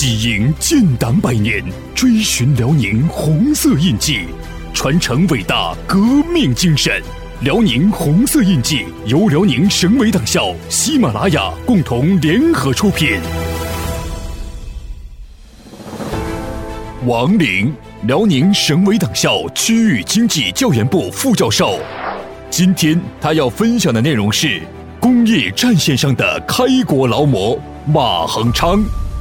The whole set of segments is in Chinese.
喜迎建党100年，追寻辽宁红色印记，传承伟大革命精神。辽宁红色印记由辽宁省委党校、喜马拉雅共同联合出品。王玲，辽宁省委党校区域经济教研部副教授。今天他要分享的内容是工业战线上的开国劳模马恒昌。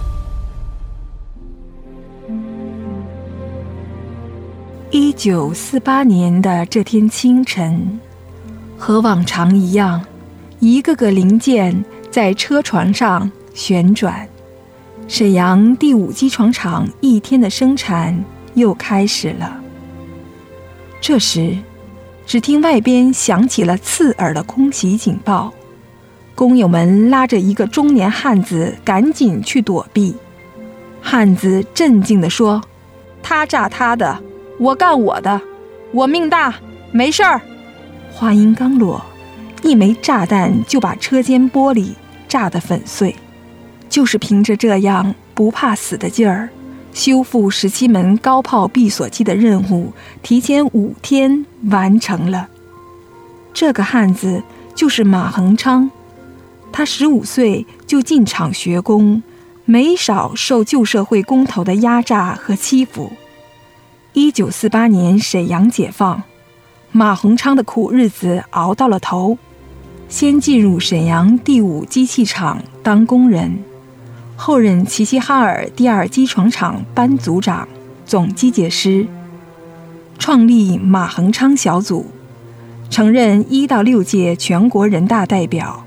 1948年的这天清晨，和往常一样，一个个零件在车床上旋转。沈阳第5机床厂一天的生产又开始了。这时，只听外边响起了刺耳的空袭警报，工友们拉着一个中年汉子赶紧去躲避。汉子镇静地说：“他炸他的，我干我的，我命大，没事儿。”话音刚落，一枚炸弹就把车间玻璃炸得粉碎。就是凭着这样不怕死的劲儿，修复17门高炮闭锁机的任务提前5天完成了。这个汉子就是马恒昌，他15岁就进厂学工，没少受旧社会工头的压榨和欺负。1948年沈阳解放，马恒昌的苦日子熬到了头，先进入沈阳第5机器厂当工人，后任齐齐哈尔第2机床厂班组长、总机械师，创立马恒昌小组，曾任1到6届全国人大代表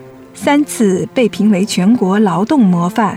，3次被评为全国劳动模范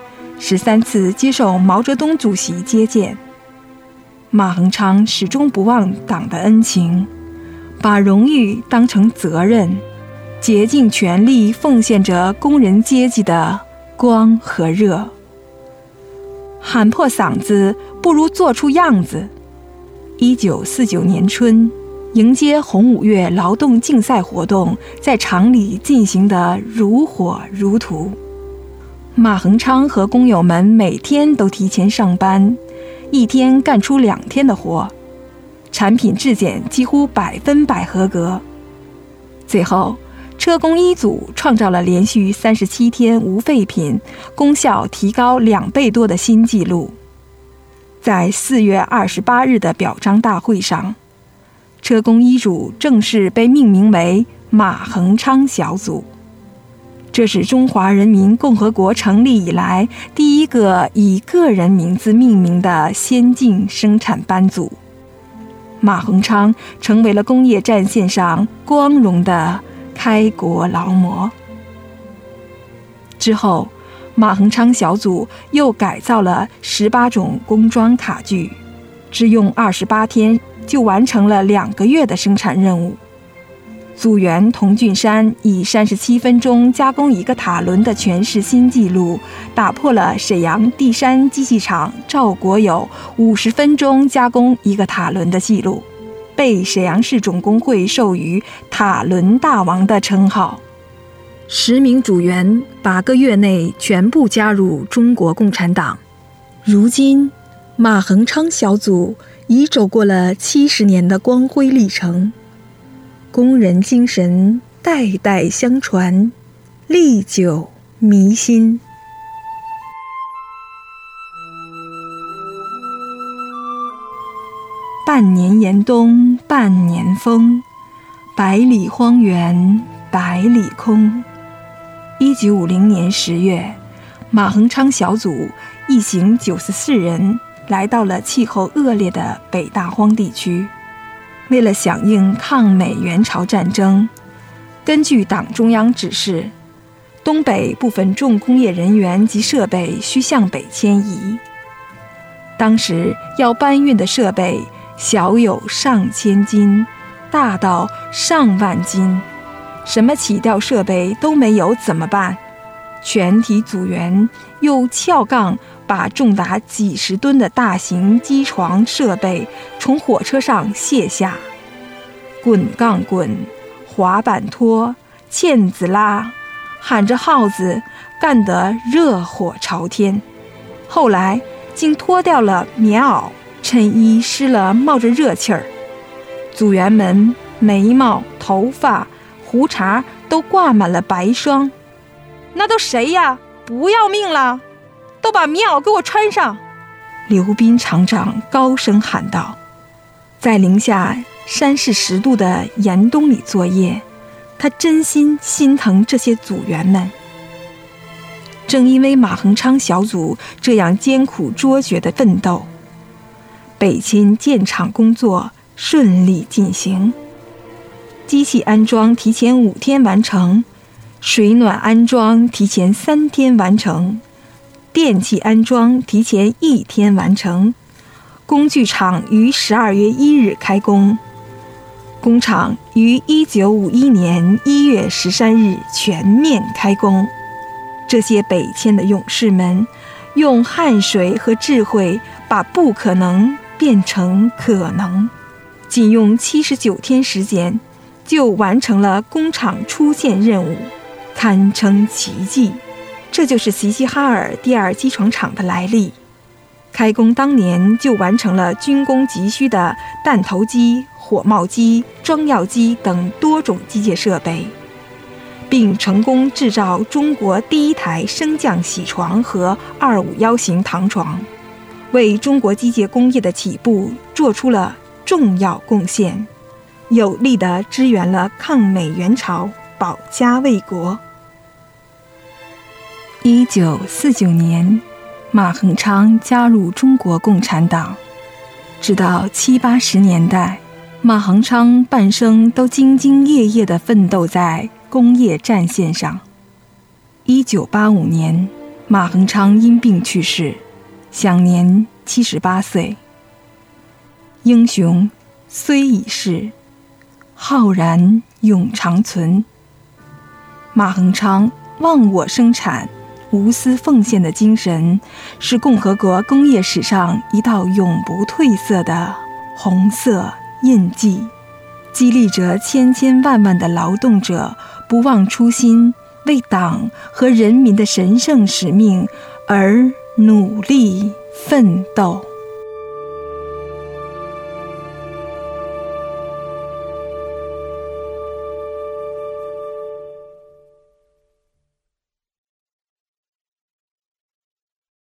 ，13次接受毛泽东主席接见。马恒昌始终不忘党的恩情，把荣誉当成责任，竭尽全力奉献着工人阶级的光和热。喊破嗓子不如做出样子。1949年春，迎接红5月劳动竞赛活动在厂里进行得如火如荼。马恒昌和工友们每天都提前上班，一天干出2天的活，产品质检几乎100%合格。最后，车工1组创造了连续37天无废品，功效提高2倍多的新纪录。在4月28日的表彰大会上，车工1组正式被命名为马恒昌小组。这是中华人民共和国成立以来第一个以个人名字命名的先进生产班组。马恒昌成为了工业战线上光荣的开国劳模。之后，马恒昌小组又改造了18种工装卡具，只用28天就完成了2个月的生产任务。组员童俊山以37分钟加工1个塔轮的全市新纪录，打破了沈阳第3机器厂赵国友50分钟加工1个塔轮的纪录，被沈阳市总工会授予塔轮大王的称号。10名组员8个月内全部加入中国共产党。如今，马恒昌小组已走过了70年的光辉历程，工人精神代代相传，历久弥新。半年严冬半年风，百里荒原百里空。1950年10月，马恒昌小组一行94人来到了气候恶劣的北大荒地区。为了响应抗美援朝战争，根据党中央指示，东北部分重工业人员及设备需向北迁移。当时要搬运的设备小有上千斤，大到上万斤，什么起吊设备都没有怎么办？全体组员又撬杠把重达几十吨的大型机床设备从火车上卸下，滚杠滚，滑板拖，毽子拉，喊着号子，干得热火朝天。 后来竟脱掉了棉袄，衬衣湿了冒着热气儿。组员们眉毛、头发、胡茬都挂满了白霜。那都谁呀？不要命了！都把棉袄给我穿上！刘斌厂长高声喊道。在零下30-10度的严冬里作业，他真心心疼这些组员们。正因为马恒昌小组这样艰苦卓绝的奋斗，北沁建厂工作顺利进行，机器安装提前5天完成，水暖安装提前3天完成，电气安装提前1天完成。工具厂于12月1日开工，工厂于1951年1月13日全面开工。这些北沁的勇士们用汗水和智慧把不可能变成可能，仅用79天时间就完成了工厂出线任务，堪称奇迹。这就是齐齐哈尔第2机床厂的来历。开工当年就完成了军工急需的弹头机、火帽机、装药机等多种机械设备，并成功制造中国第1台升降铣床和251型膛床，为中国机械工业的起步做出了重要贡献，有力地支援了抗美援朝、保家卫国。1949年，马恒昌加入中国共产党。直到70、80年代，马恒昌半生都兢兢业业地奋斗在工业战线上。1985年，马恒昌因病去世，享年78岁。英雄虽已逝，浩然永长存。马恒昌忘我生产、无私奉献的精神，是共和国工业史上一道永不褪色的红色印记，激励着千千万万的劳动者不忘初心，为党和人民的神圣使命而努力奋斗。